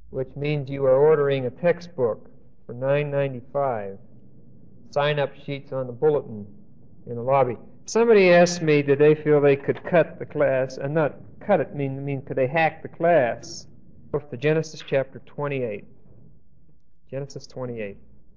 which means you are ordering a textbook for $9.95. Sign-up sheets on the bulletin in the lobby. Somebody asked me, did they feel they could cut the class, and not cut it, mean could they hack the class? To Genesis chapter 28. Genesis 28.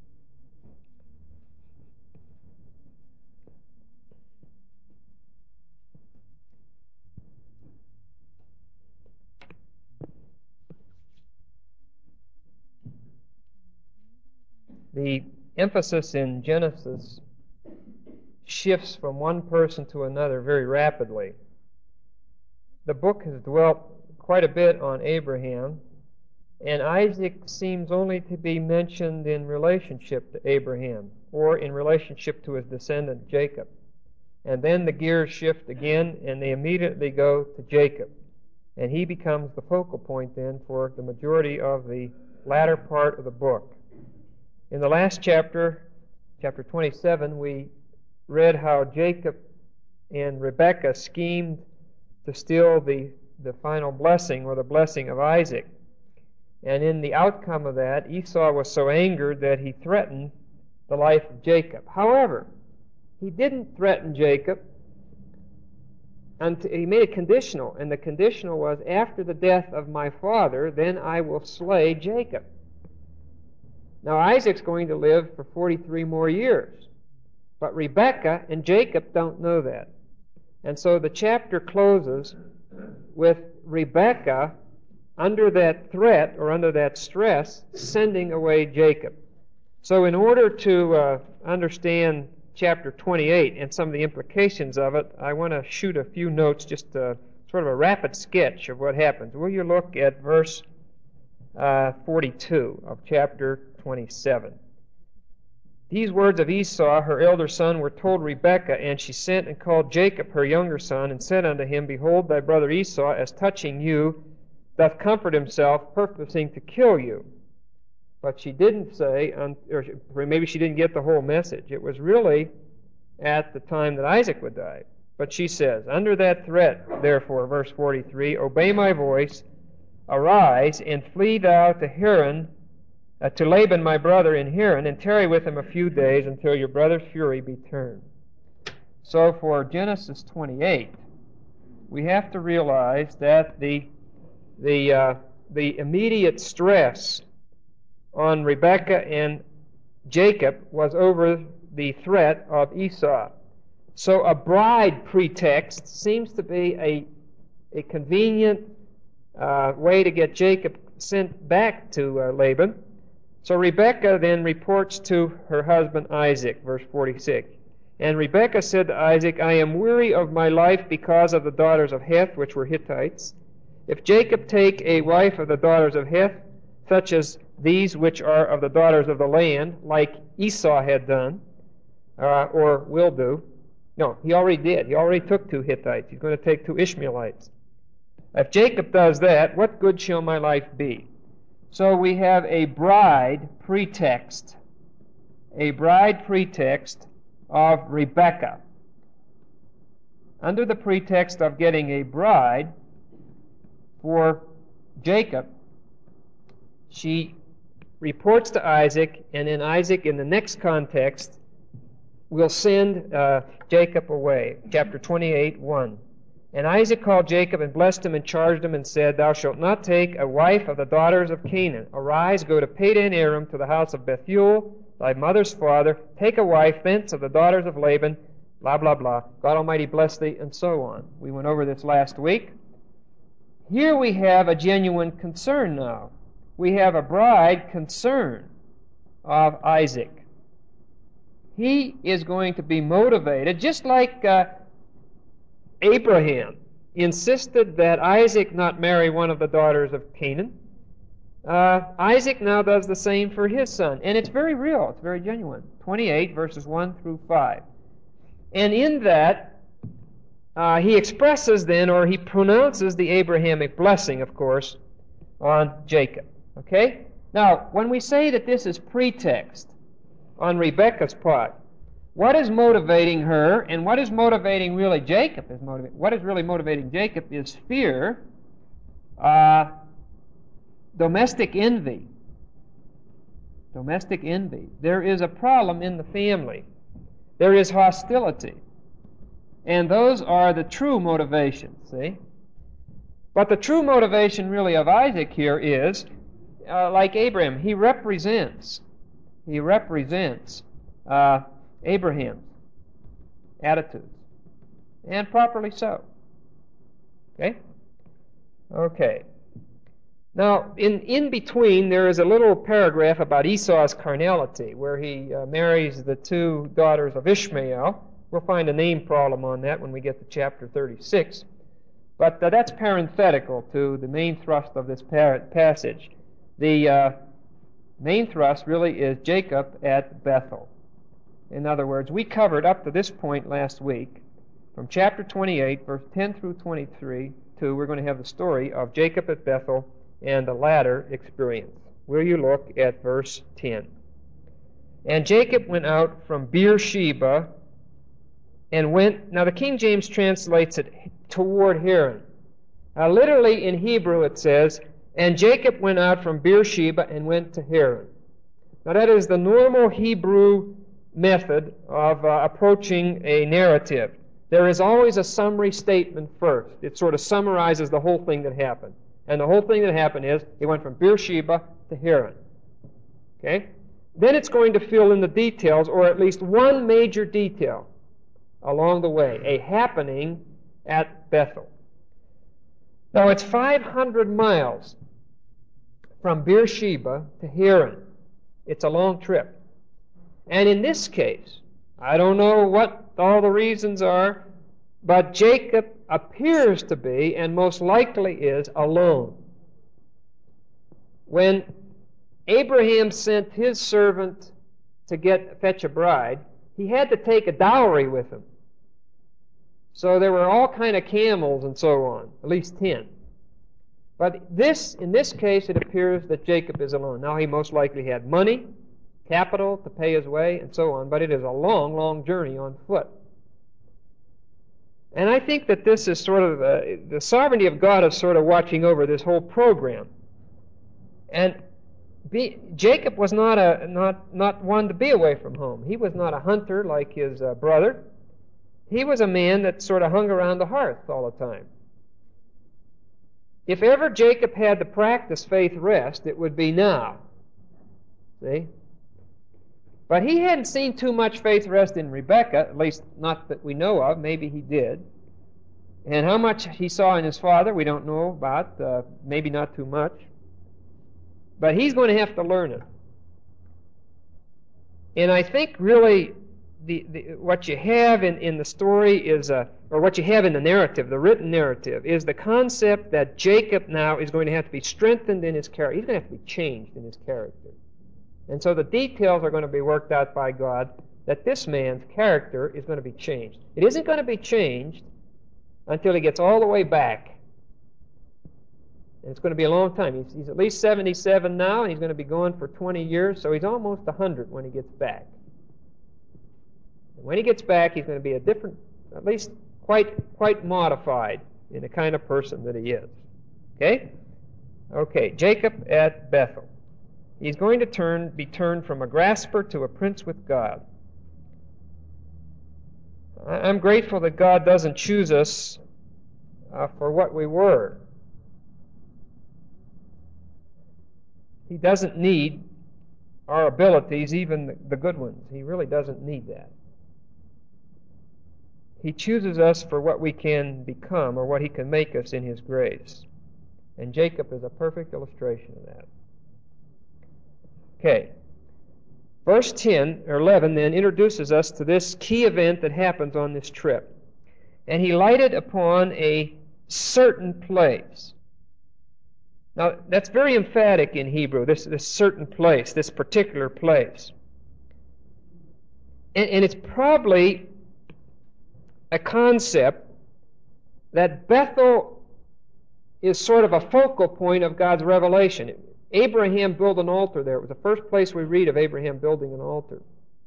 The emphasis in Genesis shifts from one person to another very rapidly. The book has dwelt quite a bit on Abraham, and Isaac seems only to be mentioned in relationship to Abraham, or in relationship to his descendant Jacob. And then the gears shift again, and they immediately go to Jacob. And he becomes the focal point then for the majority of the latter part of the book. In the last chapter, chapter 27, we read how Jacob and Rebekah schemed to steal the final blessing, or the blessing of Isaac. And in the outcome of that, Esau was so angered that he threatened the life of Jacob. However, he didn't threaten Jacob. He made it conditional, and the conditional was, after the death of my father, then I will slay Jacob. Now, Isaac's going to live for 43 more years. But Rebekah and Jacob don't know that. And so the chapter closes with Rebekah, under that threat, or under that stress, sending away Jacob. So in order to understand chapter 28 and some of the implications of it, I want to shoot a few notes, just sort of a rapid sketch of what happens. Will you look at verse 42 of chapter 27. These words of Esau, her elder son, were told Rebekah, and she sent and called Jacob, her younger son, and said unto him, Behold, thy brother Esau, as touching you, doth comfort himself, purposing to kill you. But she didn't say, or maybe she didn't get the whole message. It was really at the time that Isaac would die. But she says, Under that threat, therefore, verse 43, Obey my voice, arise, and flee thou to Haran, to Laban my brother in Haran, and tarry with him a few days until your brother's fury be turned. So for Genesis 28, we have to realize that the immediate stress on Rebekah and Jacob was over the threat of Esau. So a bride pretext seems to be a convenient way to get Jacob sent back to Laban. So Rebekah then reports to her husband Isaac, verse 46. And Rebekah said to Isaac, I am weary of my life because of the daughters of Heth, which were Hittites. If Jacob take a wife of the daughters of Heth, such as these which are of the daughters of the land, like Esau had done, or will do. No, he already did. He already took 2 Hittites. He's going to take 2 Ishmaelites. If Jacob does that, what good shall my life be? So we have a bride pretext. A bride pretext of Rebekah. Under the pretext of getting a bride for Jacob, she reports to Isaac, and then Isaac, in the next context, will send Jacob away. Chapter 28, 1. And Isaac called Jacob and blessed him and charged him and said, Thou shalt not take a wife of the daughters of Canaan. Arise, go to Padan Aram, to the house of Bethuel, thy mother's father. Take a wife thence of the daughters of Laban. Blah, blah, blah. God Almighty bless thee, and so on. We went over this last week. Here we have a genuine concern now. We have a bride concern of Isaac. He is going to be motivated, just like Abraham insisted that Isaac not marry one of the daughters of Canaan. Isaac now does the same for his son. And it's very real. It's very genuine. 28, verses 1 through 5. And in that, he expresses then, or he pronounces the Abrahamic blessing, of course, on Jacob. Okay? Now, when we say that this is pretext on Rebekah's part, what is motivating her, and what is motivating really Jacob? What is really motivating Jacob is fear domestic envy. Domestic envy. There is a problem in the family. There is hostility. And those are the true motivations, see? But the true motivation really of Isaac here is, like Abraham, he represents Abraham's attitudes. And properly so. Okay? Okay. Now, in between, there is a little paragraph about Esau's carnality, where he marries the two daughters of Ishmael. We'll find a name problem on that when we get to chapter 36. But that's parenthetical to the main thrust of this passage. The main thrust really is Jacob at Bethel. In other words, we covered up to this point last week, from chapter 28, verse 10 through 23, we're going to have the story of Jacob at Bethel and the latter experience. Will you look at verse 10? And Jacob went out from Beersheba and went, now the King James translates it toward Haran. Literally in Hebrew it says, and Jacob went out from Beersheba and went to Haran. Now that is the normal Hebrew method of approaching a narrative. There is always a summary statement first. It sort of summarizes the whole thing that happened. And the whole thing that happened is he went from Beersheba to Haran. Okay? Then it's going to fill in the details, or at least one major detail along the way, a happening at Bethel. Now it's 500 miles from Beersheba to Haran. It's a long trip. And in this case, I don't know what all the reasons are, but Jacob appears to be, and most likely is, alone. When Abraham sent his servant to fetch a bride, he had to take a dowry with him. So there were all kind of camels and so on, at least 10. But in this case, it appears that Jacob is alone. Now he most likely had money, capital to pay his way, and so on, but it is a long, long journey on foot. And I think that this is sort of, the sovereignty of God is sort of watching over this whole program. And Jacob was not one to be away from home. He was not a hunter like his brother. He was a man that sort of hung around the hearth all the time. If ever Jacob had to practice faith rest, it would be now. See? But he hadn't seen too much faith rest in Rebekah, at least not that we know of. Maybe he did. And how much he saw in his father, we don't know about. Maybe not too much. But he's going to have to learn it. And I think really what you have in the story is, or what you have in the narrative, the written narrative, is the concept that Jacob now is going to have to be strengthened in his character. He's going to have to be changed in his character. And so the details are going to be worked out by God that this man's character is going to be changed. It isn't going to be changed until he gets all the way back. And it's going to be a long time. He's at least 77 now, and he's going to be gone for 20 years, so he's almost 100 when he gets back. And when he gets back, he's going to be a different, at least quite modified in the kind of person that he is. Okay? Okay, Jacob at Bethel. He's going to be turned from a grasper to a prince with God. I'm grateful that God doesn't choose us for what we were. He doesn't need our abilities, even the good ones. He really doesn't need that. He chooses us for what we can become or what He can make us in His grace. And Jacob is a perfect illustration of that. Okay. Verse 10 or 11 then introduces us to this key event that happens on this trip. And he lighted upon a certain place. Now, that's very emphatic in Hebrew, this certain place, this particular place. And it's probably a concept that Bethel is sort of a focal point of God's revelation. Abraham built an altar there. It was the first place we read of Abraham building an altar.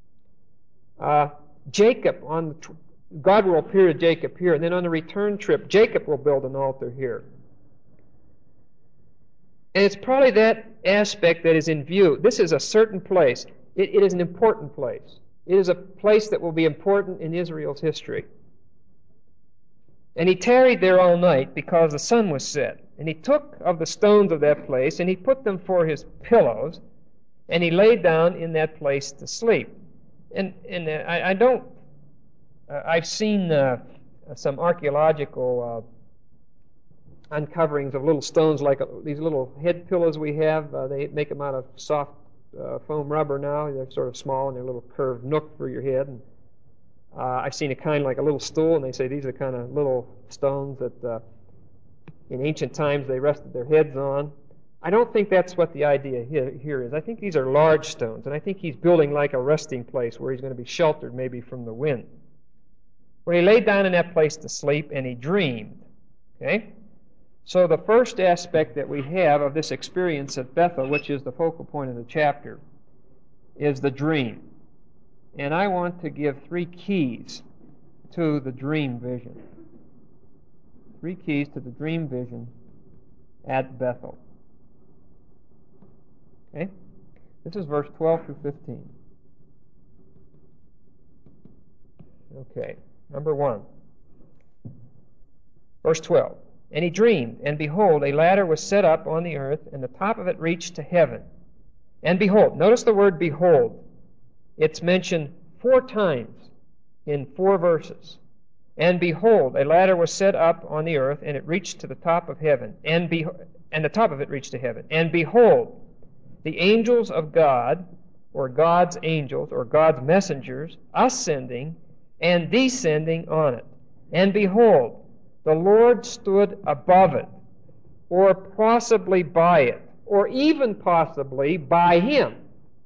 Jacob, God will appear to Jacob here, and then on the return trip, Jacob will build an altar here. And it's probably that aspect that is in view. This is a certain place. It is an important place. It is a place that will be important in Israel's history. And he tarried there all night because the sun was set. And he took of the stones of that place, and he put them for his pillows, and he lay down in that place to sleep. I've seen some archaeological uncoverings of little stones like these little head pillows we have. They make them out of soft foam rubber now. They're sort of small, and they're a little curved nook for your head. And I've seen a kind like a little stool, and they say these are kind of little stones that in ancient times they rested their heads on. I don't think that's what the idea here is. I think these are large stones, and I think he's building like a resting place where he's going to be sheltered maybe from the wind. Well, he laid down in that place to sleep, and he dreamed. Okay? So the first aspect that we have of this experience at Bethel, which is the focal point of the chapter, is the dream. And I want to give 3 keys to the dream vision. 3 keys to the dream vision at Bethel. Okay? This is verse 12 through 15. Okay. Number 1. Verse 12. And he dreamed, and behold, a ladder was set up on the earth, and the top of it reached to heaven. And behold, notice the word behold. It's mentioned 4 times in 4 verses. And behold, a ladder was set up on the earth, and it reached to the top of heaven. And the top of it reached to heaven. And behold, the angels of God, or God's angels, or God's messengers, ascending and descending on it. And behold, the Lord stood above it, or possibly by it, or even possibly by him.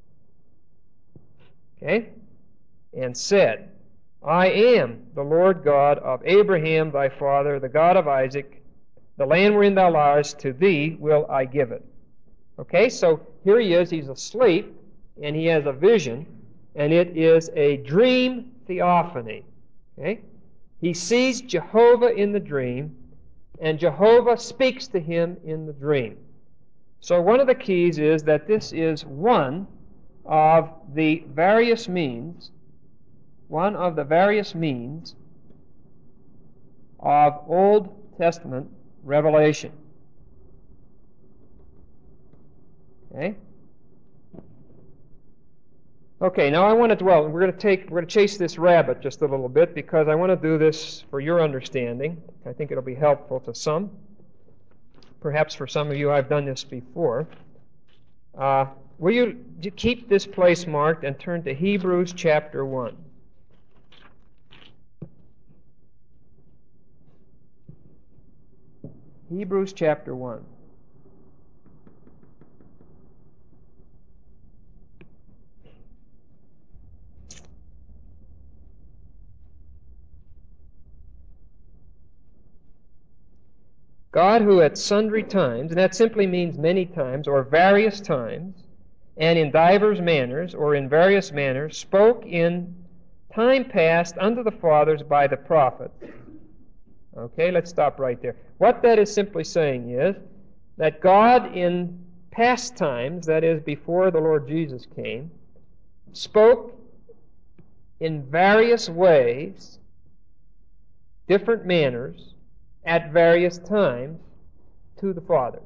Okay? And said, I am the Lord God of Abraham thy father, the God of Isaac. The land wherein thou liest, to thee will I give it. Okay, so here he is, he's asleep, and he has a vision, and it is a dream theophany. Okay? He sees Jehovah in the dream, and Jehovah speaks to him in the dream. So one of the keys is that this is one of the various means of Old Testament revelation. Okay? Okay, now I want to dwell. We're going to chase this rabbit just a little bit because I want to do this for your understanding. I think it'll be helpful to some. Perhaps for some of you I've done this before. Will you keep this place marked and turn to Hebrews chapter 1. Hebrews chapter 1. God, who at sundry times, and that simply means many times, or various times, and in divers manners, or in various manners, spoke in time past unto the fathers by the prophets. Okay, let's stop right there. What that is simply saying is that God in past times, that is before the Lord Jesus came, spoke in various ways, different manners, at various times to the fathers.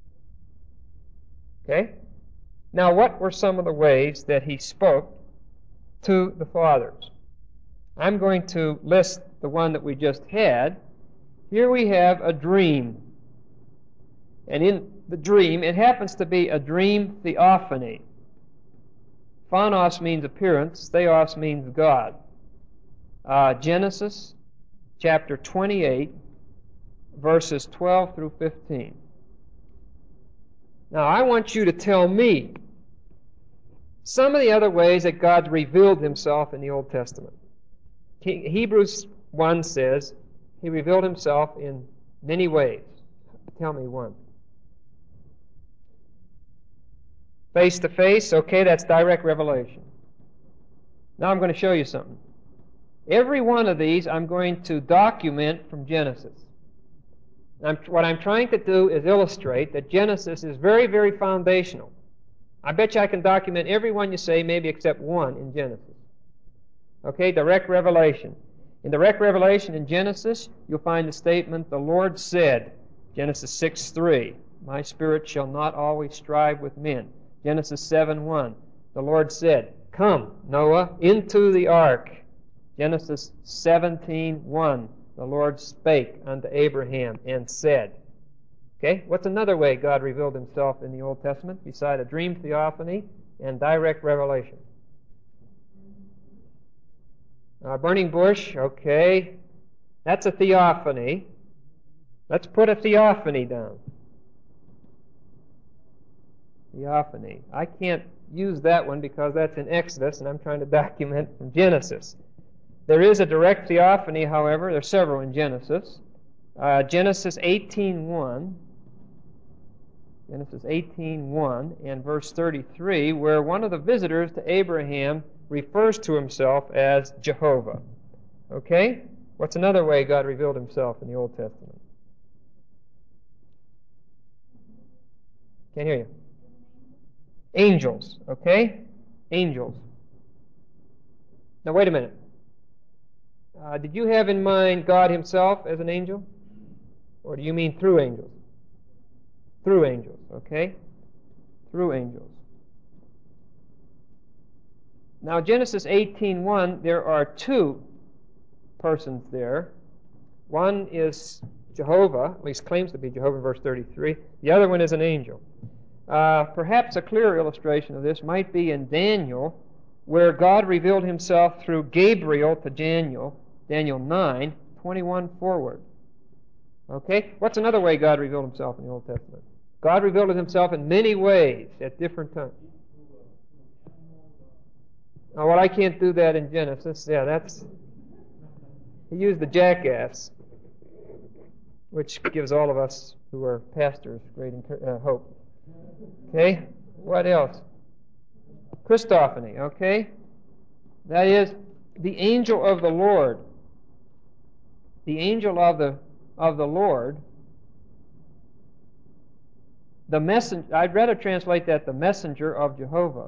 Okay? Now, what were some of the ways that he spoke to the fathers? I'm going to list the one that we just had. Here we have a dream. And in the dream, it happens to be a dream theophany. Phanos means appearance. Theos means God. Genesis chapter 28, verses 12 through 15. Now, I want you to tell me some of the other ways that God revealed himself in the Old Testament. Hebrews 1 says he revealed himself in many ways. Tell me one. Face to face, okay, that's direct revelation. Now I'm going to show you something. Every one of these I'm going to document from Genesis. What I'm trying to do is illustrate that Genesis is very, very foundational. I bet you I can document every one you say, maybe except one in Genesis. Okay, direct revelation. In direct revelation in Genesis, you'll find the statement, the Lord said, Genesis 6:3, my spirit shall not always strive with men. Genesis 7:1, the Lord said, come, Noah, into the ark. Genesis 17:1, the Lord spake unto Abraham and said. Okay, what's another way God revealed himself in the Old Testament beside a dream theophany and direct revelation? Burning bush, okay. That's a theophany. Let's put a theophany down. Theophany. I can't use that one because that's in Exodus, and I'm trying to document from Genesis. There is a direct theophany, however. There are several in Genesis. Genesis 18:1. Genesis 18:1 and verse 33, where one of the visitors to Abraham refers to himself as Jehovah. Okay? What's another way God revealed himself in the Old Testament? Can't hear you. Angels. Okay? Angels. Now wait a minute. Did you have in mind God himself as an angel? Or do you mean through angels? Through angels, okay? Through angels. Now, Genesis 18:1, there are two persons there. One is Jehovah, at least claims to be Jehovah, verse 33. The other one is an angel. Perhaps a clearer illustration of this might be in Daniel, where God revealed himself through Gabriel to Daniel, Daniel 9:21 forward. Okay? What's another way God revealed himself in the Old Testament? God revealed himself in many ways at different times. Oh, well, I can't do that in Genesis. Yeah, that's... He used the jackass, which gives all of us who are pastors great hope. Okay? What else? Christophany, okay? That is, the angel of the Lord. The angel of the Lord. The messenger. I'd rather translate that the messenger of Jehovah.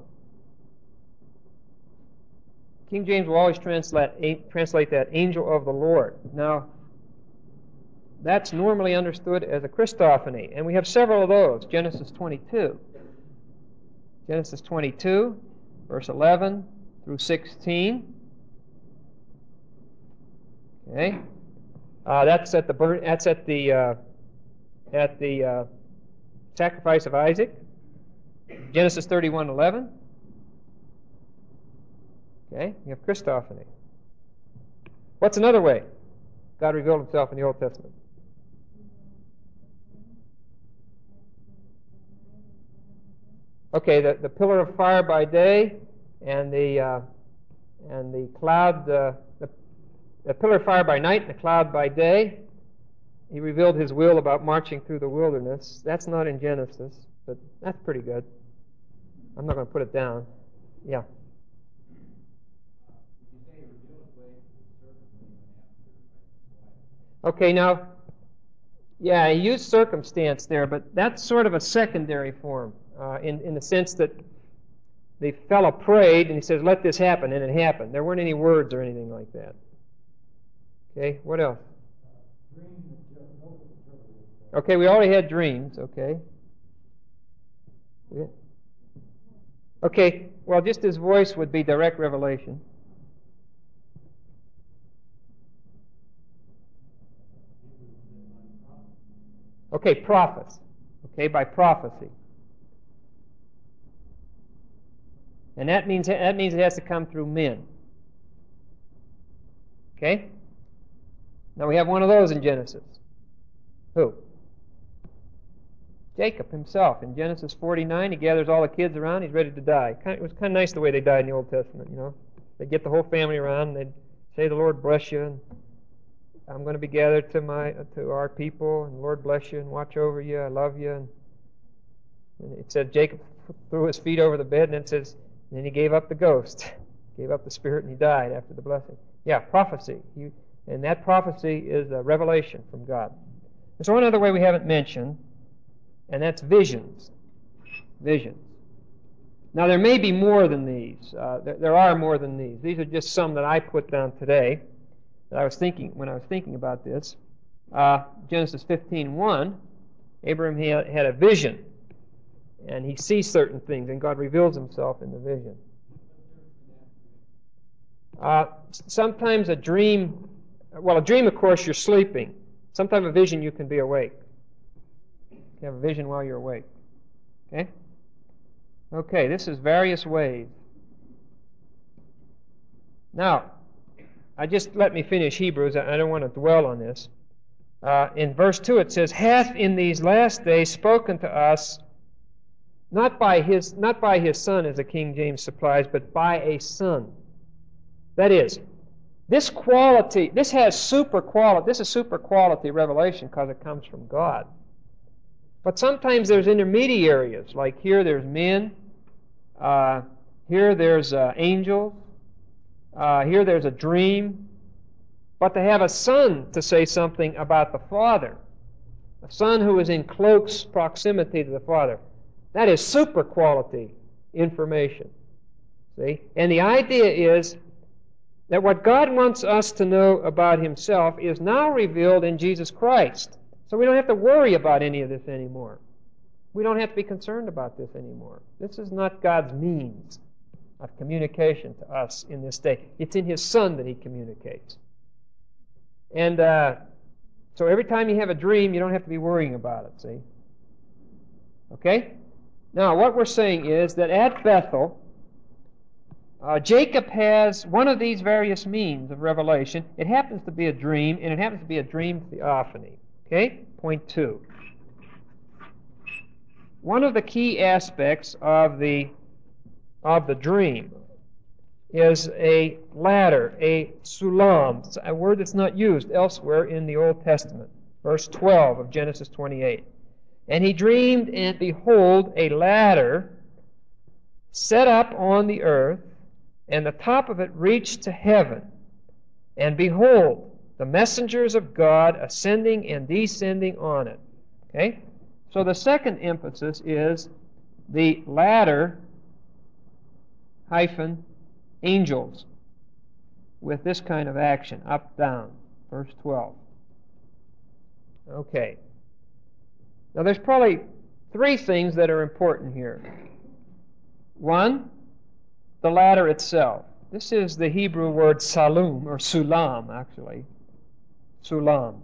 King James will always translate that angel of the Lord. Now, that's normally understood as a Christophany, and we have several of those. Genesis 22. Genesis 22, verse 11 through 16. Okay, that's at the sacrifice of Isaac. Genesis 31:11. Okay, you have Christophany. What's another way God revealed himself in the Old Testament? Okay, the pillar of fire by day and the cloud, the pillar of fire by night and the cloud by day. He revealed his will about marching through the wilderness. That's not in Genesis, but that's pretty good. I'm not going to put it down. Yeah. Okay, now, yeah, he used circumstance there, but that's sort of a secondary form in the sense that the fellow prayed and he says, let this happen, and it happened. There weren't any words or anything like that. Okay, what else? Okay, we already had dreams, okay. Yeah. Okay, well, just his voice would be direct revelation. Okay, prophets. Okay, by prophecy. And that means it has to come through men. Okay? Now we have one of those in Genesis. Who? Jacob himself. In Genesis 49, he gathers all the kids around. He's ready to die. It was kind of nice the way they died in the Old Testament, you know. They'd get the whole family around, and they'd say, the Lord bless you, and I'm going to be gathered to our people, and the Lord bless you and watch over you. I love you. And it said Jacob threw his feet over the bed, and it says, and then he gave up the ghost, gave up the spirit, and he died after the blessing. Yeah, prophecy. And that prophecy is a revelation from God. There's one other way we haven't mentioned, and that's visions. Visions. Now, there may be more than these. There are more than these. These are just some that I put down today that I was thinking when I was thinking about this. Genesis 15:1, Abraham had a vision, and he sees certain things, and God reveals himself in the vision. Sometimes a dream, a dream, of course, you're sleeping. Sometimes a vision, you can be awake. You can have a vision while you're awake. Okay? Okay, this is various ways. Now, let me finish Hebrews. I don't want to dwell on this. In verse 2 it says, hath in these last days spoken to us, not by his Son, as the King James supplies, but by a Son. That is, this is super quality revelation because it comes from God. But sometimes there's intermediaries, like here there's men, here there's angels, here there's a dream. But to have a Son to say something about the Father, a Son who is in close proximity to the Father, that is super quality information. See? And the idea is that what God wants us to know about Himself is now revealed in Jesus Christ. So we don't have to worry about any of this anymore. We don't have to be concerned about this anymore. This is not God's means of communication to us in this day. It's in His Son that He communicates. And so every time you have a dream, you don't have to be worrying about it, see? Okay? Now, what we're saying is that at Bethel, Jacob has one of these various means of revelation. It happens to be a dream, and it happens to be a dream theophany. Okay? Point 2. One of the key aspects of the dream is a ladder, a sulam, a word that's not used elsewhere in the Old Testament. Verse 12 of Genesis 28. And he dreamed, and behold, a ladder set up on the earth, and the top of it reached to heaven. And behold, the messengers of God ascending and descending on it. Okay? So the second emphasis is the ladder hyphen angels with this kind of action, up, down. Verse 12. Okay. Now there's probably three things that are important here. One, the ladder itself. This is the Hebrew word salum, or sulam, actually. Sulam.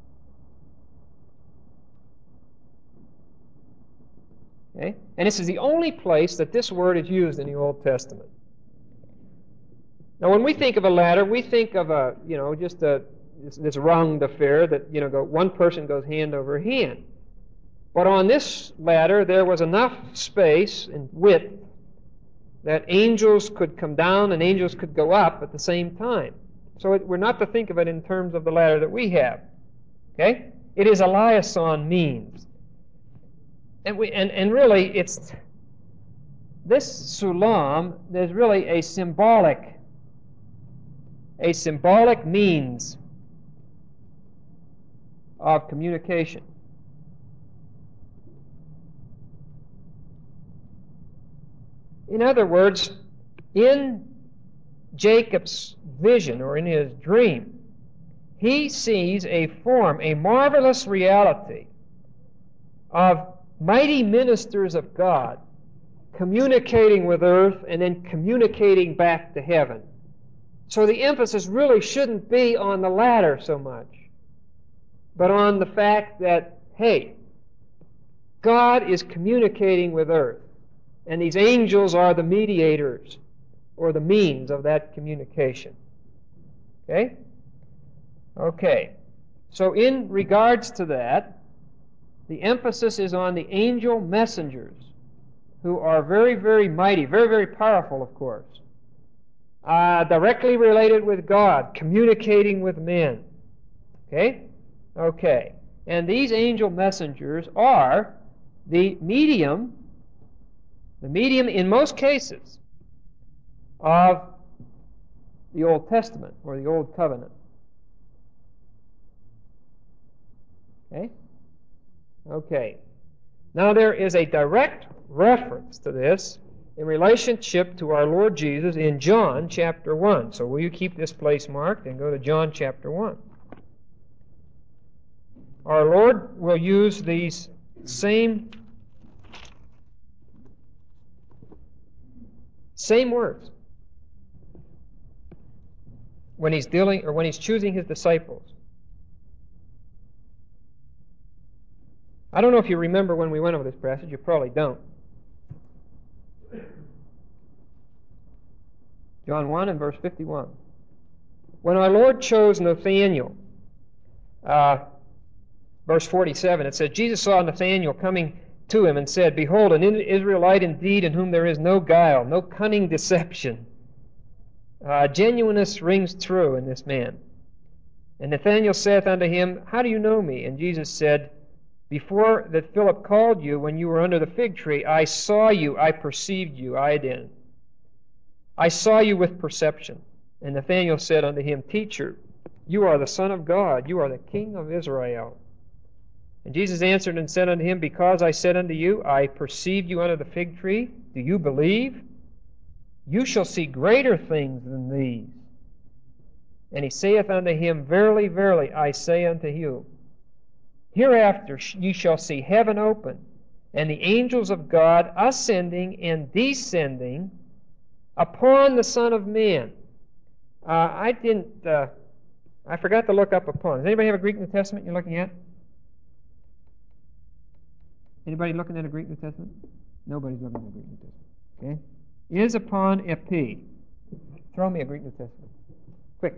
Okay? And this is the only place that this word is used in the Old Testament. Now, when we think of a ladder, we think of this runged affair that, one person goes hand over hand. But on this ladder, there was enough space and width that angels could come down and angels could go up at the same time. So we're not to think of it in terms of the ladder that we have. Okay? It is a liaison means. And really, it's this sulam. There's really a symbolic means of communication. In other words, in Jacob's vision, or in his dream, he sees a form, a marvelous reality of mighty ministers of God communicating with earth and then communicating back to heaven. So the emphasis really shouldn't be on the ladder so much, but on the fact that, hey, God is communicating with earth, and these angels are the mediators or the means of that communication. Okay? Okay. So in regards to that, the emphasis is on the angel messengers, who are very, very mighty, very, very powerful, of course, directly related with God, communicating with men. Okay? Okay. And these angel messengers are the medium in most cases of the Old Testament or the Old Covenant. Okay? Okay. Now there is a direct reference to this in relationship to our Lord Jesus in John chapter 1. So will you keep this place marked and go to John chapter 1. Our Lord will use these same words when he's choosing his disciples. I don't know if you remember when we went over this passage. You probably don't. John 1 and verse 51. When our Lord chose Nathanael, verse 47, it says, Jesus saw Nathanael coming to him and said, Behold, an Israelite indeed, in whom there is no guile, no cunning deception. Genuineness rings true in this man. And Nathanael saith unto him, How do you know me? And Jesus said, Before that Philip called you, when you were under the fig tree, I saw you, I perceived you, I saw you with perception. And Nathanael said unto him, Teacher, you are the Son of God, you are the King of Israel. And Jesus answered and said unto him, Because I said unto you, I perceived you under the fig tree, do you believe? You shall see greater things than these. And he saith unto him, Verily, verily, I say unto you, hereafter ye shall see heaven open, and the angels of God ascending and descending upon the Son of Man. I forgot to look up upon. Does anybody have a Greek New Testament you're looking at? Anybody looking at a Greek New Testament? Nobody's looking at a Greek New Testament. Okay? Is upon epi. Throw me a Greek New Testament. Quick.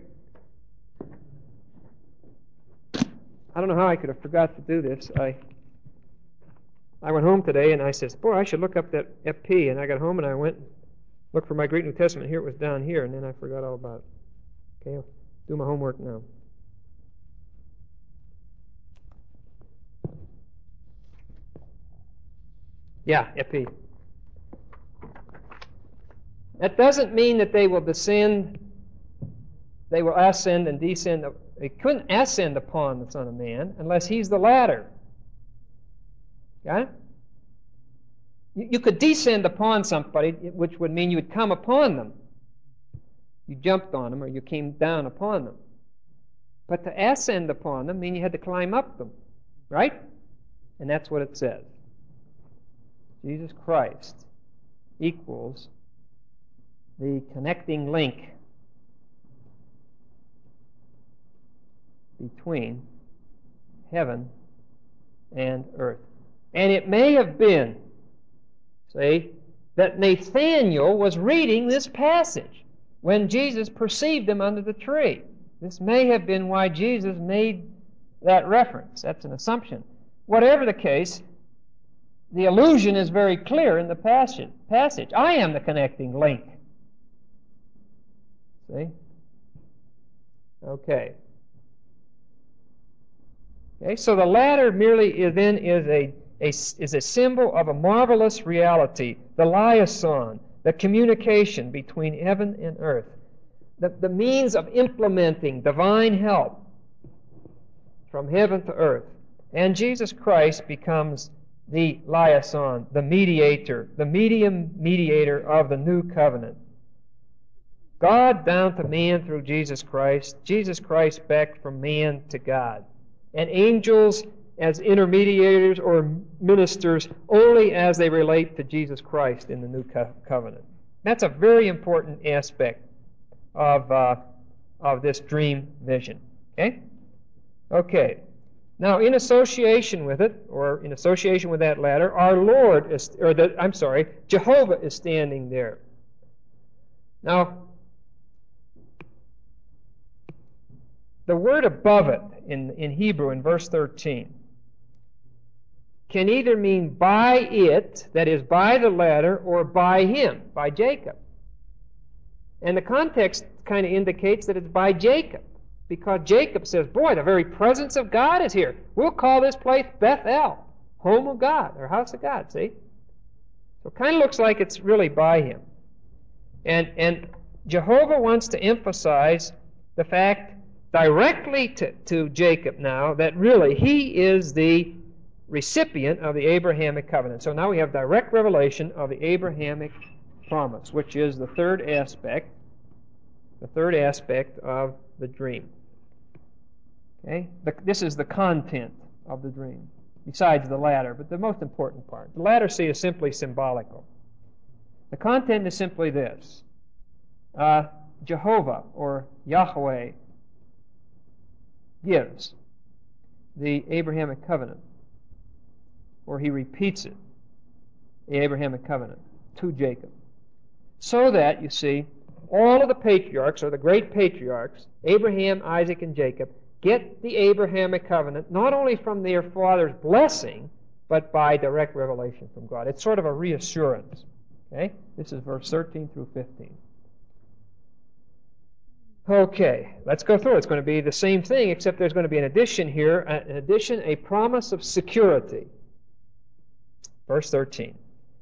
I don't know how I could have forgot to do this. I went home today and I said, boy, I should look up that epi. And I got home and I went and looked for my Greek New Testament. Here it was down here, and then I forgot all about it. Okay, I'll do my homework now. Yeah, epi. That doesn't mean that they will ascend and descend. They couldn't ascend upon the Son of Man unless he's the ladder. Got it? You could descend upon somebody, which would mean you would come upon them. You jumped on them or you came down upon them. But to ascend upon them means you had to climb up them. Right? And that's what it says. Jesus Christ equals the connecting link between heaven and earth. And it may have been, that Nathanael was reading this passage when Jesus perceived him under the tree. This may have been why Jesus made that reference. That's an assumption. Whatever the case, the allusion is very clear in the passage. I am the connecting link. See? Okay, so the ladder merely is a symbol of a marvelous reality, the liaison, the communication between heaven and earth, the means of implementing divine help from heaven to earth. And Jesus Christ becomes the liaison, the mediator, the mediator of the new covenant. God down to man through Jesus Christ back from man to God. And angels as intermediators or ministers only as they relate to Jesus Christ in the new covenant. That's a very important aspect of this dream vision. Okay. Now, in association with it, or in association with that ladder, our Lord Jehovah is standing there. Now, the word above it in Hebrew in verse 13 can either mean by it, that is, by the ladder, or by him, by Jacob. And the context kind of indicates that it's by Jacob, because Jacob says, boy, the very presence of God is here. We'll call this place Bethel, home of God, or house of God, see? So it kind of looks like it's really by him. And Jehovah wants to emphasize the fact directly to Jacob now that really he is the recipient of the Abrahamic covenant. So now we have direct revelation of the Abrahamic promise, which is the third aspect of the dream. Okay? This is the content of the dream, besides the latter, but the most important part. The latter, see, is simply symbolical. The content is simply this. Jehovah, or Yahweh, gives the Abrahamic covenant, or he repeats it, the Abrahamic covenant, to Jacob. So that, you see, all of the patriarchs, or the great patriarchs, Abraham, Isaac, and Jacob, get the Abrahamic covenant not only from their father's blessing, but by direct revelation from God. It's sort of a reassurance. Okay? This is verse 13 through 15. Okay, let's go through. It's going to be the same thing, except there's going to be an addition here. In addition, a promise of security. Verse 13.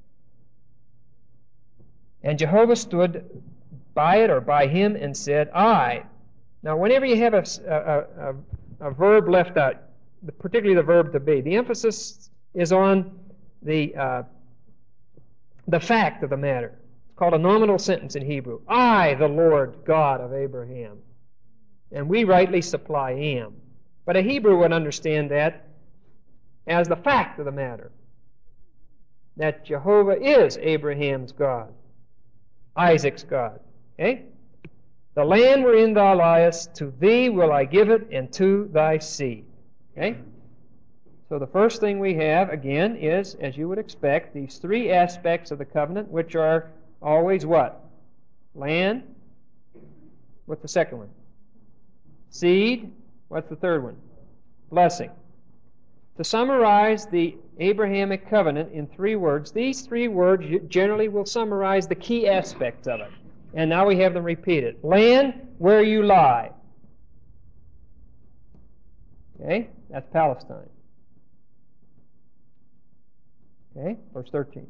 And Jehovah stood by it, or by him, and said, I. Now, whenever you have a verb left out, particularly the verb to be, the emphasis is on the fact of the matter. It's called a nominal sentence in Hebrew. I, the Lord God of Abraham. And we rightly supply am. But a Hebrew would understand that as the fact of the matter. That Jehovah is Abraham's God, Isaac's God. Okay? The land wherein thou liest, to thee will I give it, and to thy seed. Okay? So the first thing we have, again, is, as you would expect, these three aspects of the covenant, which are always what? Land. What's the second one? Seed. What's the third one? Blessing. To summarize the Abrahamic covenant in 3 words, these 3 words generally will summarize the key aspects of it. And now we have them repeated. Land where you lie. Okay? That's Palestine. Okay? Verse 13.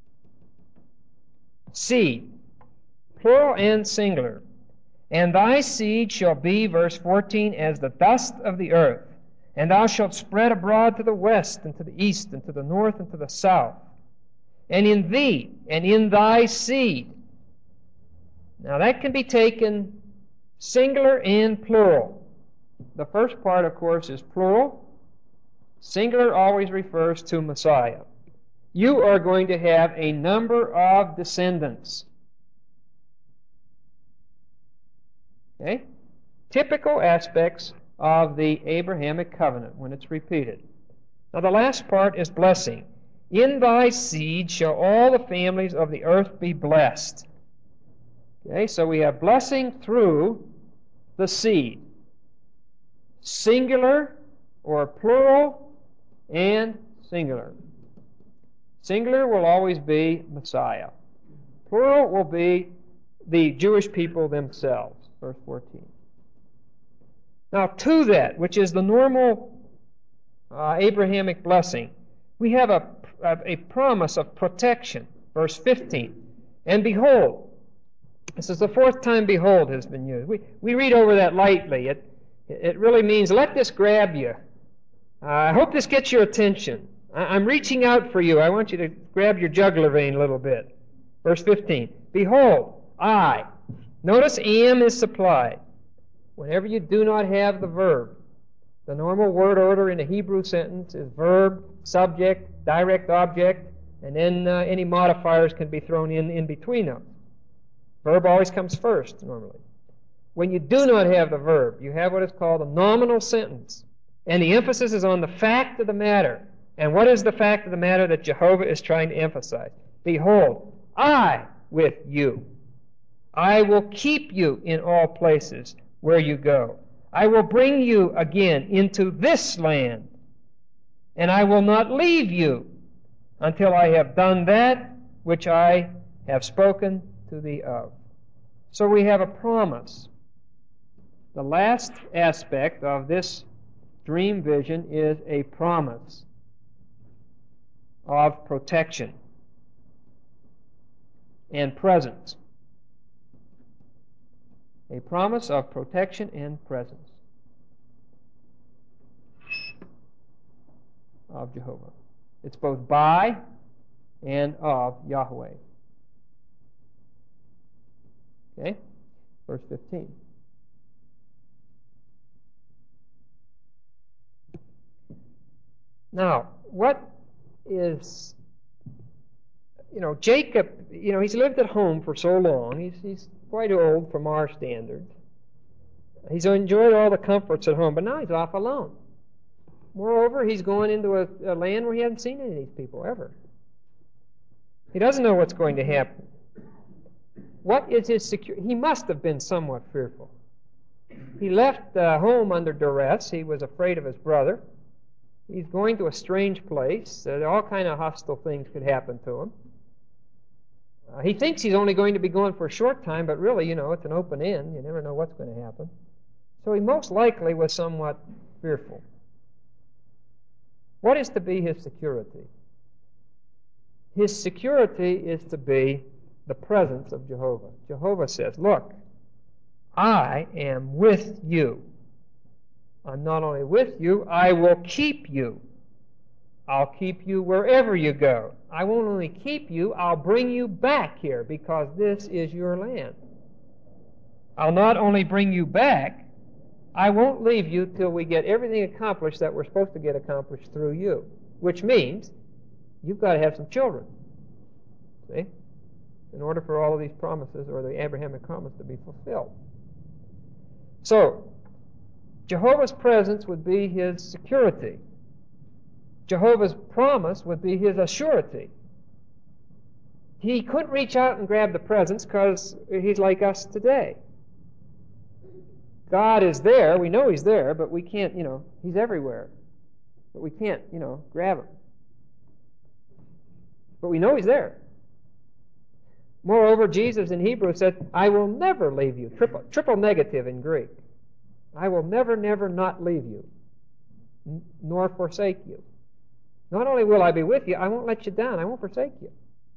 Seed. Plural and singular. And thy seed shall be, verse 14, as the dust of the earth. And thou shalt spread abroad to the west, and to the east, and to the north, and to the south. And in thee, and in thy seed. Now that can be taken singular and plural. The first part, of course, is plural. Singular always refers to Messiah. You are going to have a number of descendants. Okay? Typical aspects of the Abrahamic covenant when it's repeated. Now the last part is blessing. In thy seed shall all the families of the earth be blessed. Okay, so we have blessing through the seed. Singular or plural and singular. Singular will always be Messiah. Plural will be the Jewish people themselves. Verse 14. Now to that, which is the normal Abrahamic blessing, we have a promise of protection. Verse 15. And behold, this is the 4th time behold has been used. We read over that lightly. It really means let this grab you. I hope this gets your attention. I'm reaching out for you. I want you to grab your jugular vein a little bit. Verse 15. Behold, I. Notice am is supplied. Whenever you do not have the verb, the normal word order in a Hebrew sentence is verb, subject, direct object, and then any modifiers can be thrown in between them. Verb always comes first, normally. When you do not have the verb, you have what is called a nominal sentence. And the emphasis is on the fact of the matter. And what is the fact of the matter that Jehovah is trying to emphasize? Behold, I with you. I will keep you in all places where you go. I will bring you again into this land. And I will not leave you until I have done that which I have spoken to thee of. So we have a promise. The last aspect of this dream vision is a promise of protection and presence. A promise of protection and presence. of Jehovah. It's both by and of Yahweh. Okay? Verse 15. Now, what is, Jacob, he's lived at home for so long. He's quite old from our standards. He's enjoyed all the comforts at home, but now he's off alone. Moreover, he's going into a land where he hasn't seen any of these people ever. He doesn't know what's going to happen. What is his security? He must have been somewhat fearful. He left home under duress. He was afraid of his brother. He's going to a strange place. All kind of hostile things could happen to him. He thinks he's only going to be going for a short time, but really, it's an open end. You never know what's going to happen. So he most likely was somewhat fearful. What is to be his security? His security is to be the presence of Jehovah. Jehovah says, look, I am with you. I'm not only with you, I will keep you. I'll keep you wherever you go. I won't only keep you, I'll bring you back here because this is your land. I'll not only bring you back, I won't leave you till we get everything accomplished that we're supposed to get accomplished through you. Which means you've got to have some children. See? In order for all of these promises or the Abrahamic promise to be fulfilled. So, Jehovah's presence would be his security. Jehovah's promise would be his assurity. He couldn't reach out and grab the presents because he's like us today. God is there. We know he's there, but we can't, he's everywhere. But we can't, grab him. But we know he's there. Moreover, Jesus in Hebrew said, I will never leave you. Triple negative in Greek. I will never, never not leave you, nor forsake you. Not only will I be with you, I won't let you down. I won't forsake you.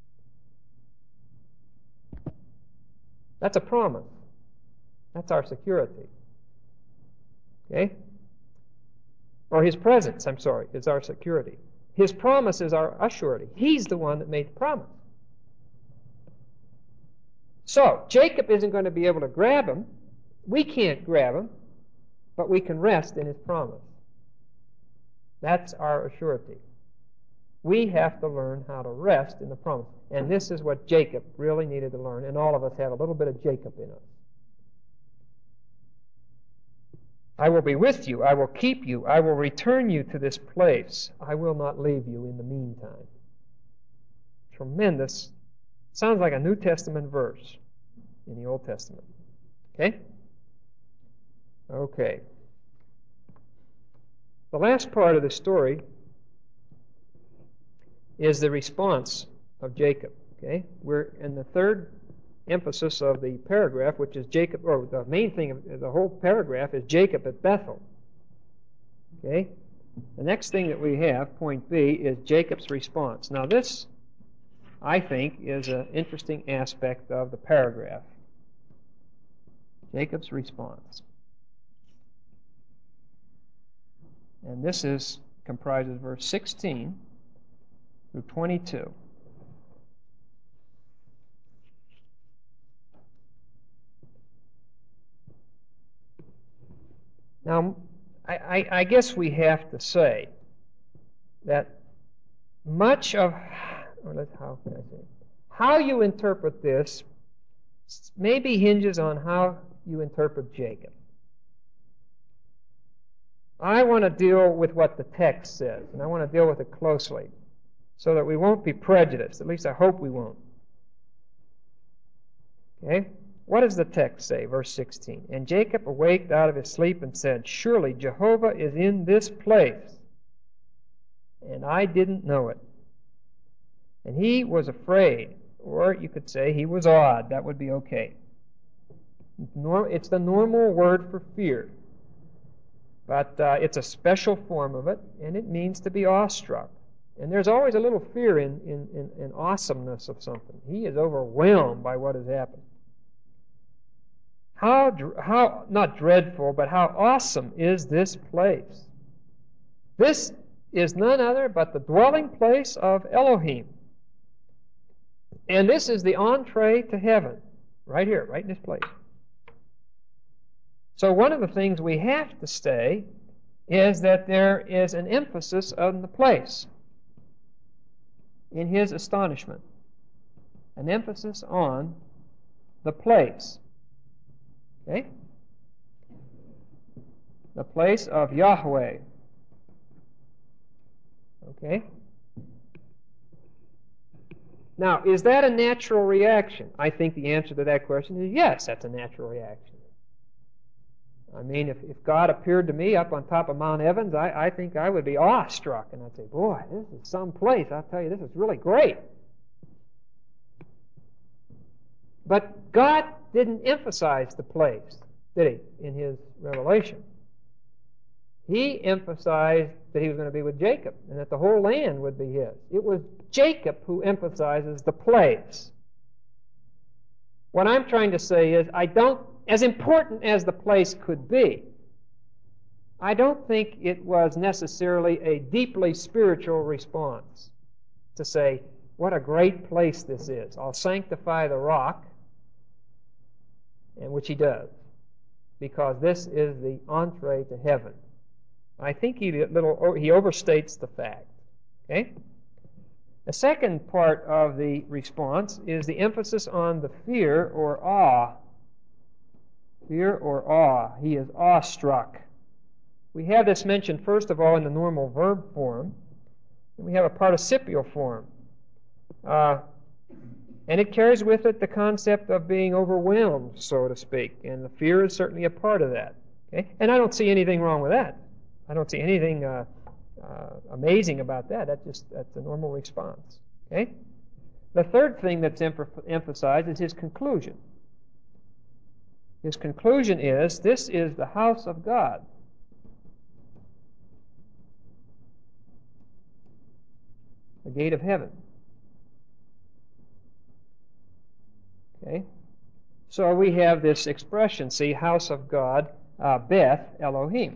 That's a promise. That's our security. Okay? Or his presence, is our security. His promise is our assurity. He's the one that made the promise. So, Jacob isn't going to be able to grab him. We can't grab him, but we can rest in his promise. That's our assurity. We have to learn how to rest in the promise. And this is what Jacob really needed to learn, and all of us have a little bit of Jacob in us. I will be with you. I will keep you. I will return you to this place. I will not leave you in the meantime. Tremendous. Sounds like a New Testament verse in the Old Testament. Okay? Okay. The last part of the story is the response of Jacob. Okay? We're in the third emphasis of the paragraph, which is Jacob, or the main thing of the whole paragraph is Jacob at Bethel. Okay? The next thing that we have, point B, is Jacob's response. Now this, I think, is an interesting aspect of the paragraph. Jacob's response. And this comprises verse 16 through 22. Now, I guess we have to say that much of, how you interpret this maybe hinges on how you interpret Jacob. I want to deal with what the text says, and I want to deal with it closely so that we won't be prejudiced. At least I hope we won't. Okay? What does the text say? Verse 16. And Jacob awaked out of his sleep and said, surely Jehovah is in this place, and I didn't know it. And he was afraid, or you could say he was awed. That would be okay. It's the normal word for fear. But it's a special form of it, and it means to be awestruck. And there's always a little fear in awesomeness of something. He is overwhelmed by what has happened. How not dreadful, but how awesome is this place? This is none other but the dwelling place of Elohim. And this is the entree to heaven, right here, right in this place. So one of the things we have to say is that there is an emphasis on the place in his astonishment. An emphasis on the place. Okay? The place of Yahweh. Okay? Now, is that a natural reaction? I think the answer to that question is yes, that's a natural reaction. I mean, if God appeared to me up on top of Mount Evans, I think I would be awestruck, and I'd say, boy, this is some place. I'll tell you, this is really great. But God didn't emphasize the place, did he, in his revelation? He emphasized that he was going to be with Jacob and that the whole land would be his. It was Jacob who emphasizes the place. What I'm trying to say is, as important as the place could be, I don't think it was necessarily a deeply spiritual response to say, what a great place this is. I'll sanctify the rock, and which he does, because this is the entree to heaven. I think he overstates the fact. Okay? The second part of the response is the emphasis on the fear or awe. Fear or awe. He is awestruck. We have this mentioned, first of all, in the normal verb form, and we have a participial form. And it carries with it the concept of being overwhelmed, so to speak, and the fear is certainly a part of that. Okay? And I don't see anything wrong with that. I don't see anything amazing about that. That's a normal response. Okay? The third thing that's emphasized is his conclusion. His conclusion is, this is the house of God. The gate of heaven. Okay? So we have this expression, see, house of God, Beth Elohim.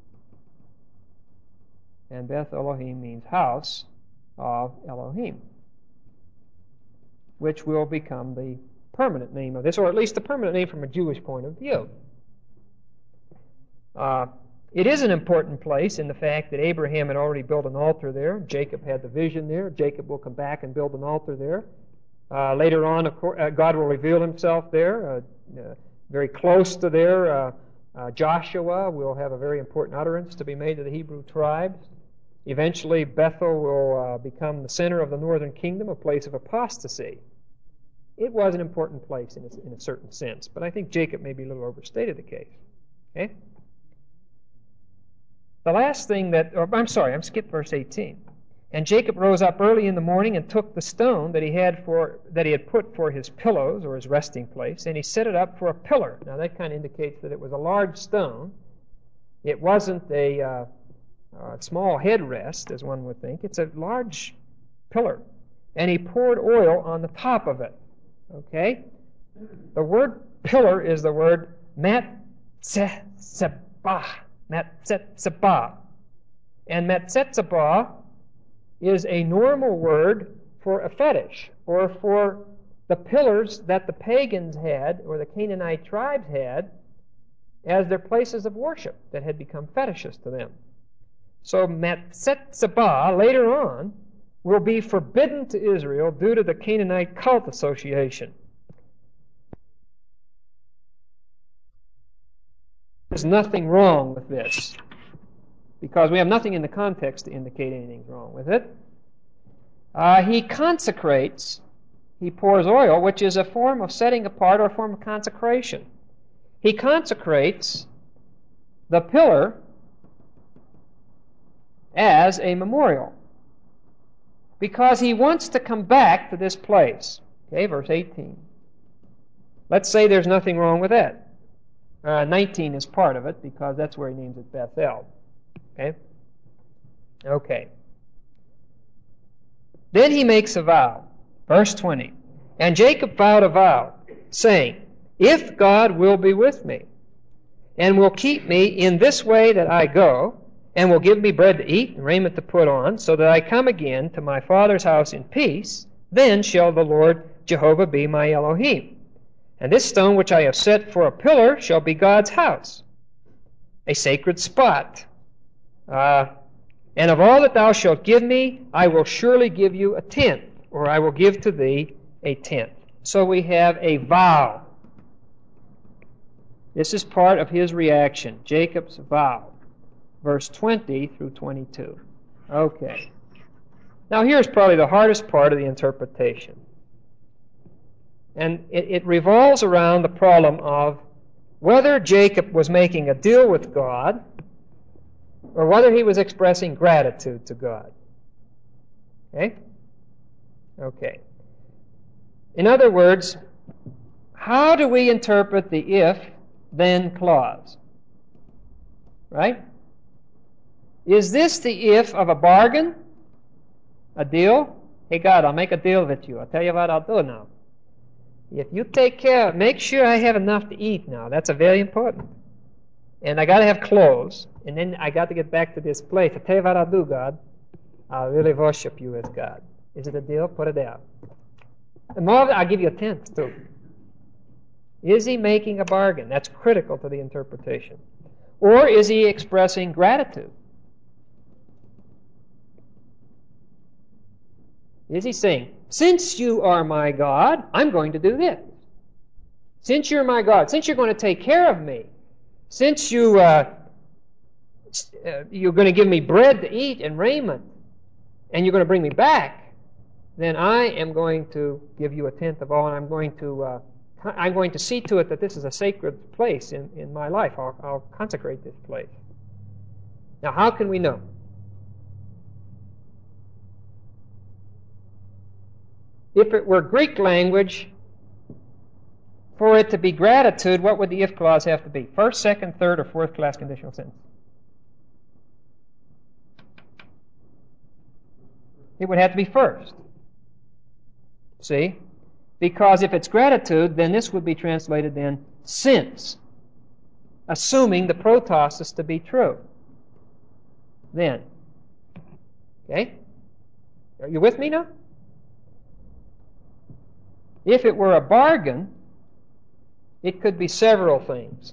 And Beth Elohim means house of Elohim, which will become the permanent name of this, or at least the permanent name from a Jewish point of view. It is an important place in the fact that Abraham had already built an altar there. Jacob had the vision there. Jacob will come back and build an altar there. Later on, God will reveal himself there, very close to there. Joshua will have a very important utterance to be made to the Hebrew tribes. Eventually, Bethel will become the center of the northern kingdom, a place of apostasy. It was an important place in a certain sense, but I think Jacob maybe a little overstated the case. Okay? The last thing I'm skipped verse 18. And Jacob rose up early in the morning and took the stone that he had put for his pillows, or his resting place, and he set it up for a pillar. Now that kind of indicates that it was a large stone. It wasn't a small headrest, as one would think. It's a large pillar. And he poured oil on the top of it. Okay? The word pillar is the word metzetzebah. Metzetzebah. And metzetzebah is a normal word for a fetish, or for the pillars that the pagans had, or the Canaanite tribes had, as their places of worship that had become fetishes to them. So Metzetzebah, later on, will be forbidden to Israel due to the Canaanite cult association. There's nothing wrong with this, because we have nothing in the context to indicate anything's wrong with it. He consecrates, he pours oil, which is a form of setting apart or a form of consecration. He consecrates the pillar as a memorial, because he wants to come back to this place. Okay, verse 18. Let's say there's nothing wrong with that. 19 is part of it, because that's where he names it Bethel. Okay. Then he makes a vow. Verse 20. And Jacob vowed a vow, saying, if God will be with me, and will keep me in this way that I go, and will give me bread to eat and raiment to put on, so that I come again to my father's house in peace, then shall the Lord Jehovah be my Elohim. And this stone which I have set for a pillar shall be God's house, a sacred spot. And of all that thou shalt give me, I will surely give you a tenth, or I will give to thee a tenth. So we have a vow. This is part of his reaction, Jacob's vow. Verse 20 through 22. Okay. Now here's probably the hardest part of the interpretation. And it revolves around the problem of whether Jacob was making a deal with God or whether he was expressing gratitude to God. Okay? Okay. In other words, how do we interpret the if-then clause? Right? Is this the if of a bargain? A deal? Hey God, I'll make a deal with you. I'll tell you what I'll do now. If you take care, make sure I have enough to eat now. That's very important. And I got to have clothes. And then I got to get back to this place. I'll tell you what I'll do, God. I'll really worship you as God. Is it a deal? Put it out. And more of it, I'll give you a tenth too. Is he making a bargain? That's critical to the interpretation. Or is he expressing gratitude? Is he saying, since you are my God, I'm going to do this. Since you're my God, since you're going to take care of me, since you're going to give me bread to eat and raiment, and you're going to bring me back, then I am going to give you a tenth of all, and I'm going to see to it that this is a sacred place in my life. I'll consecrate this place. Now, how can we know? If it were Greek language, for it to be gratitude, what would the if clause have to be? First, second, third, or fourth class conditional sentence? It would have to be first. See? Because if it's gratitude, then this would be translated then since, assuming the protasis to be true. Then. Okay? Are you with me now? If it were a bargain, it could be several things.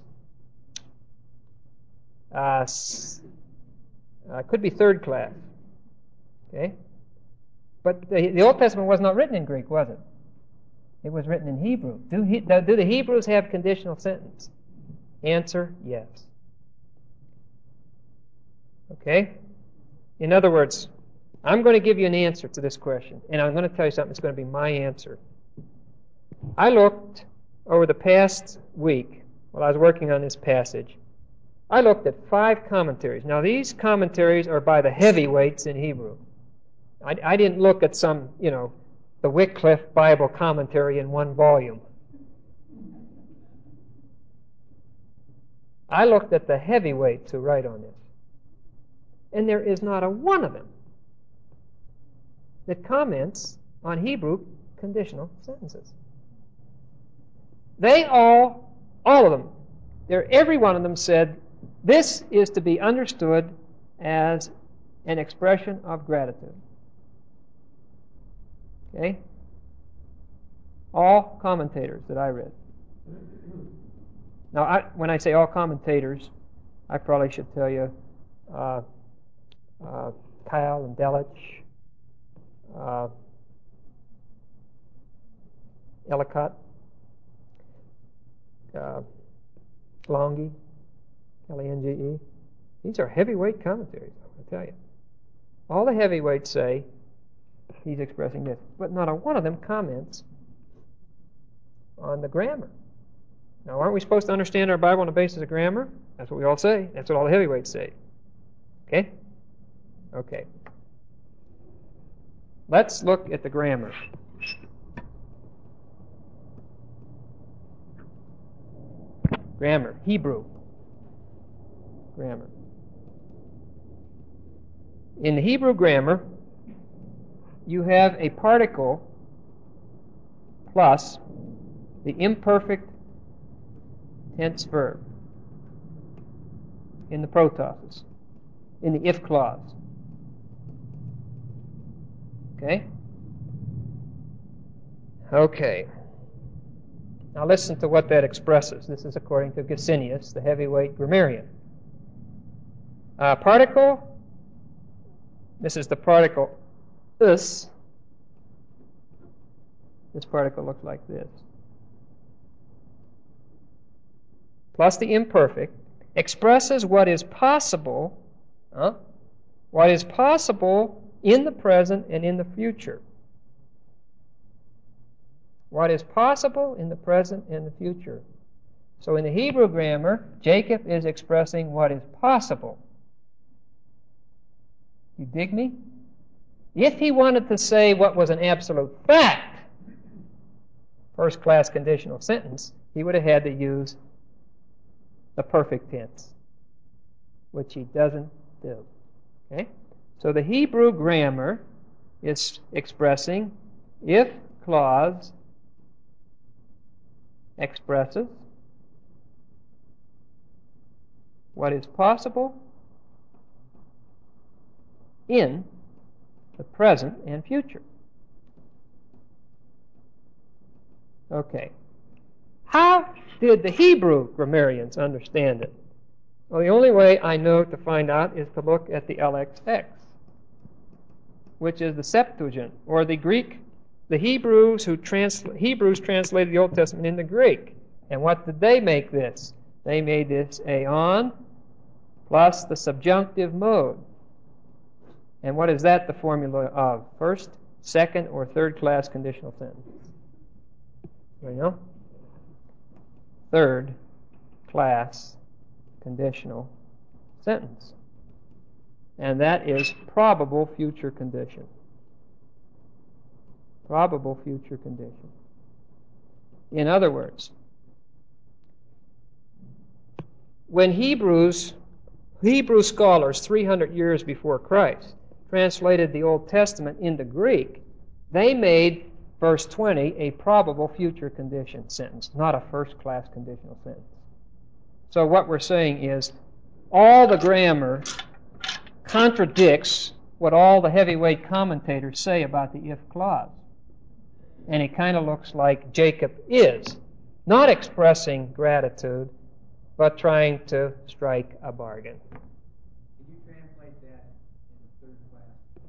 It could be third class. Okay? But the Old Testament was not written in Greek, was it? It was written in Hebrew. Do the Hebrews have conditional sentence? Answer, yes. Okay? In other words, I'm going to give you an answer to this question, and I'm going to tell you something that's going to be my answer. I looked over the past week, while I was working on this passage, I looked at 5 commentaries. Now, these commentaries are by the heavyweights in Hebrew. I didn't look at some, the Wycliffe Bible commentary in one volume. I looked at the heavyweights who write on this. And there is not a one of them that comments on Hebrew conditional sentences. They all of them, every one of them said, this is to be understood as an expression of gratitude. Okay? All commentators that I read. Now, when I say all commentators, I probably should tell you Kyle and Delitzsch, Ellicott, Longe, L-E-N-G-E. These are heavyweight commentaries, I tell you. All the heavyweights say he's expressing this, but not a one of them comments on the grammar. Now, aren't we supposed to understand our Bible on the basis of grammar? That's what we all say. That's what all the heavyweights say. Okay? Okay. Let's look at the grammar. Grammar. Hebrew. Grammar. In the Hebrew grammar, you have a particle plus the imperfect tense verb in the protasis. in the if clause. Okay? Okay. Now listen to what that expresses. This is according to Gesenius, the heavyweight grammarian. Particle, this is the particle us. This particle looks like this. Plus the imperfect expresses what is possible, what is possible in the present and in the future. What is possible in the present and the future. So in the Hebrew grammar, Jacob is expressing what is possible. You dig me? If he wanted to say what was an absolute fact, first-class conditional sentence, he would have had to use the perfect tense, which he doesn't do. Okay? So the Hebrew grammar is expressing if clause expresses what is possible in the present and future. Okay. How did the Hebrew grammarians understand it? Well, the only way I know to find out is to look at the LXX, which is the Septuagint, or the Greek. The Hebrews translated the Old Testament into Greek. And what did they make this? They made this aeon plus the subjunctive mode. And what is that the formula of? First, second, or third class conditional sentence? You know? Third class conditional sentence. And that is probable future condition. Probable future condition. In other words, when Hebrew scholars 300 years before Christ translated the Old Testament into Greek, they made verse 20 a probable future condition sentence, not a first-class conditional sentence. So what we're saying is all the grammar contradicts what all the heavyweight commentators say about the if clause. And it kind of looks like Jacob is not expressing gratitude, but trying to strike a bargain. Can you translate that in the third class?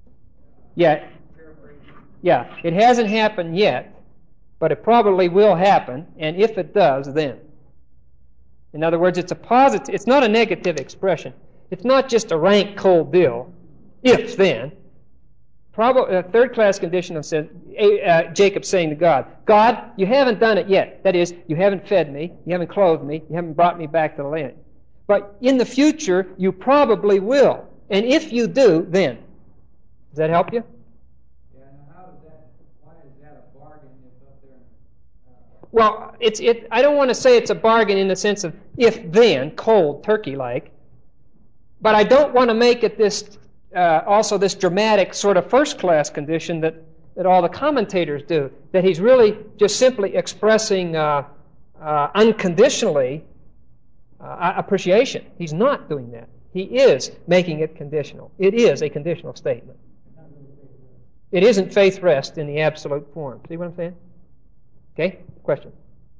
Yeah, it hasn't happened yet, but it probably will happen, and if it does, then. In other words, it's a positive, it's not a negative expression. It's not just a rank cold deal, if then. Third class condition of Jacob saying to God, God, you haven't done it yet. That is, you haven't fed me, you haven't clothed me, you haven't brought me back to the land. But in the future, you probably will. And if you do, then. Does that help you? Yeah, now why is that a bargain if up there? Well, I don't want to say it's a bargain in the sense of if then, cold, turkey-like. But I don't want to make it this also this dramatic sort of first-class condition that all the commentators do, that he's really just simply expressing unconditionally appreciation. He's not doing that. He is making it conditional. It is a conditional statement. It isn't faith rest in the absolute form. See what I'm saying? Okay? Question?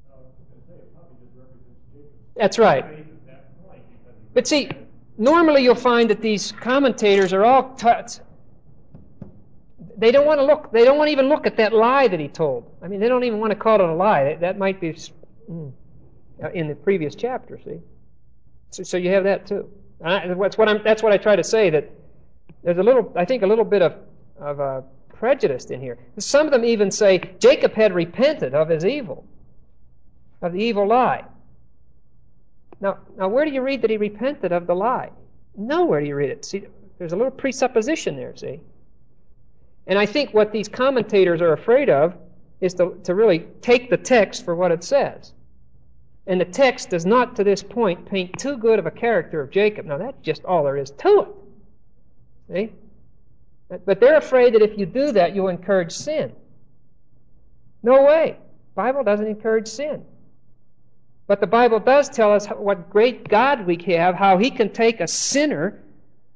That's right. But see, normally you'll find that these commentators are all they don't want to look. They don't want to even look at that lie that he told. I mean, they don't even want to call it a lie. That might be in the previous chapter. See, so you have that too. That's what I try to say. That there's a little bit of prejudice in here. Some of them even say Jacob had repented of his evil, of the evil lie. Now, where do you read that he repented of the lie? Nowhere do you read it. See, there's a little presupposition there, see? And I think what these commentators are afraid of is to really take the text for what it says. And the text does not, to this point, paint too good of a character of Jacob. Now, that's just all there is to it. See? But they're afraid that if you do that, you'll encourage sin. No way. The Bible doesn't encourage sin. But the Bible does tell us what great God we have, how He can take a sinner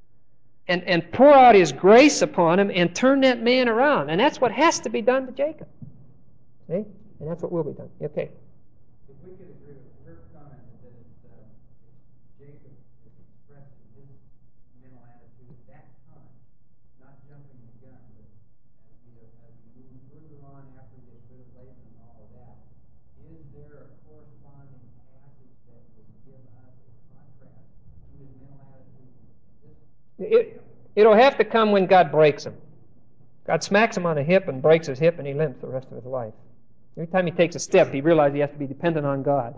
and pour out His grace upon him and turn that man around. And that's what has to be done to Jacob. See? And that's what will be done. Okay. If we could agree with her comment that Jacob is expressing his mental attitude at that time, not jumping the gun, but as we move further on after he gets rid of Laban and all of that, is there a corresponding passage that would give us a contrast to his mental attitude in this? It'll have to come when God breaks him. God smacks him on the hip and breaks his hip, and he limps the rest of his life. Every time he takes a step, he realizes he has to be dependent on God.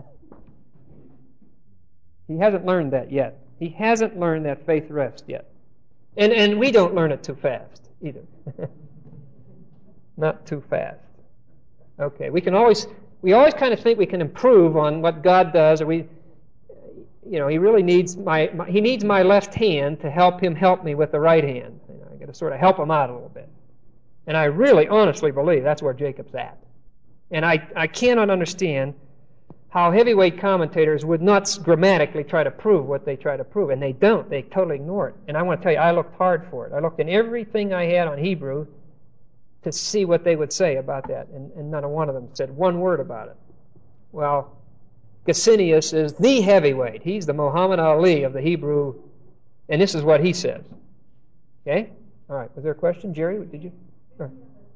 He hasn't learned that yet. He hasn't learned that faith rest yet. And we don't learn it too fast either. Not too fast. Okay, we always kind of think we can improve on what God does, or he really needs he needs my left hand to help me with the right hand. I got to sort of help him out a little bit. And I really honestly believe that's where Jacob's at. And I cannot understand how heavyweight commentators would not grammatically try to prove what they try to prove. And they don't. They totally ignore it. And I want to tell you, I looked hard for it. I looked in everything I had on Hebrew to see what they would say about that. And none of one of them said one word about it. Well, Gesenius is the heavyweight. He's the Muhammad Ali of the Hebrew. And this is what he says. Okay? All right. Was there a question? Jerry, did you? Sure.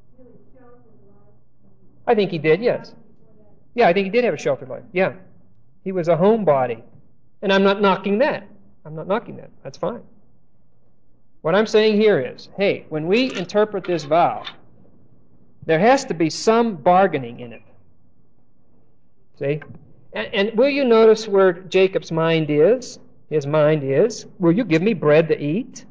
I think he did, yes. Yeah, I think he did have a sheltered life. Yeah. He was a homebody. And I'm not knocking that. I'm not knocking that. That's fine. What I'm saying here is, hey, when we interpret this vow, there has to be some bargaining in it. See? And will you notice where Jacob's mind is? His mind is, will you give me bread to eat?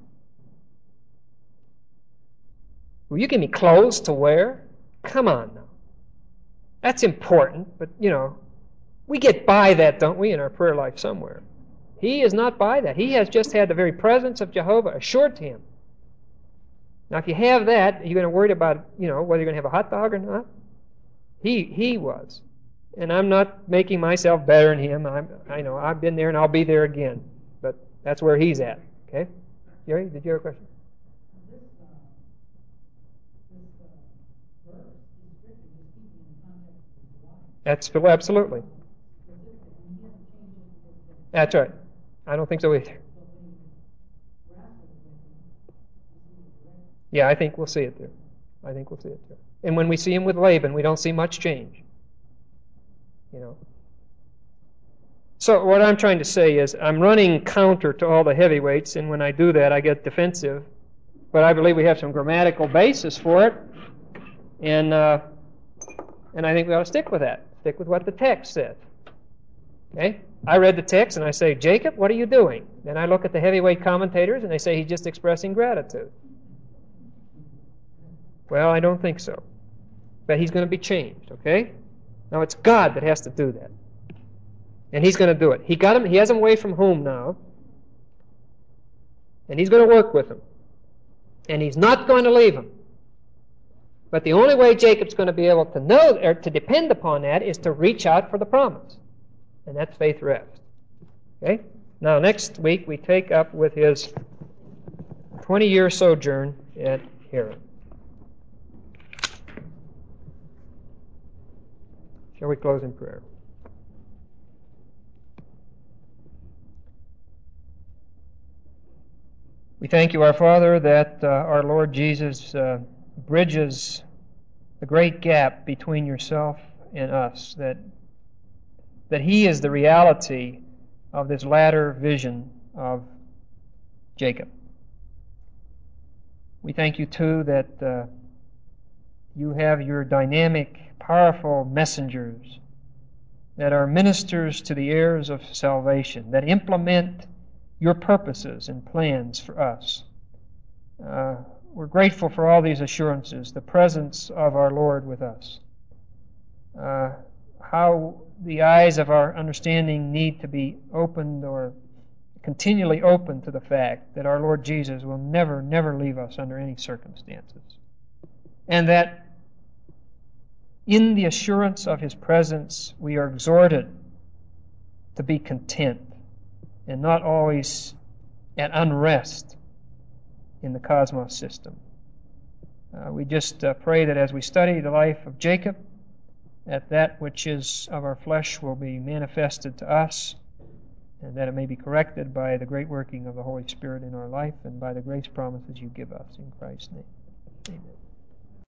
Will you give me clothes to wear? Come on now. That's important, but, we get by that, don't we, in our prayer life somewhere. He is not by that. He has just had the very presence of Jehovah assured to him. Now, if you have that, you're going to worry about, whether you're going to have a hot dog or not. He was. And I'm not making myself better than him. I know I've been there and I'll be there again. But that's where he's at. Okay? Jerry, did you have a question? That's absolutely. That's right. I don't think so either. Yeah, I think we'll see it there. I think we'll see it there. And when we see him with Laban, we don't see much change. So what I'm trying to say is I'm running counter to all the heavyweights, and when I do that, I get defensive. But I believe we have some grammatical basis for it, and I think we ought to stick with that. Stick with what the text says. Okay? I read the text and I say, Jacob, what are you doing? Then I look at the heavyweight commentators and they say he's just expressing gratitude. Well, I don't think so. But he's going to be changed, okay? Now it's God that has to do that. And he's going to do it. He has him away from home now. And he's going to work with him. And he's not going to leave him. But the only way Jacob's going to be able to know or to depend upon that is to reach out for the promise. And that's faith rest. Okay? Now, next week we take up with his 20-year sojourn at Haran. Shall we close in prayer? We thank you, our Father, that our Lord Jesus bridges the great gap between yourself and us, that he is the reality of this latter vision of Jacob. We thank you, too, that you have your dynamic, powerful messengers that are ministers to the heirs of salvation, that implement your purposes and plans for us. We're grateful for all these assurances, the presence of our Lord with us, how the eyes of our understanding need to be opened or continually open to the fact that our Lord Jesus will never, never leave us under any circumstances. And that in the assurance of His presence, we are exhorted to be content and not always at unrest in the cosmos system. We just pray that as we study the life of Jacob, that which is of our flesh will be manifested to us, and that it may be corrected by the great working of the Holy Spirit in our life and by the grace promises you give us. In Christ's name, amen.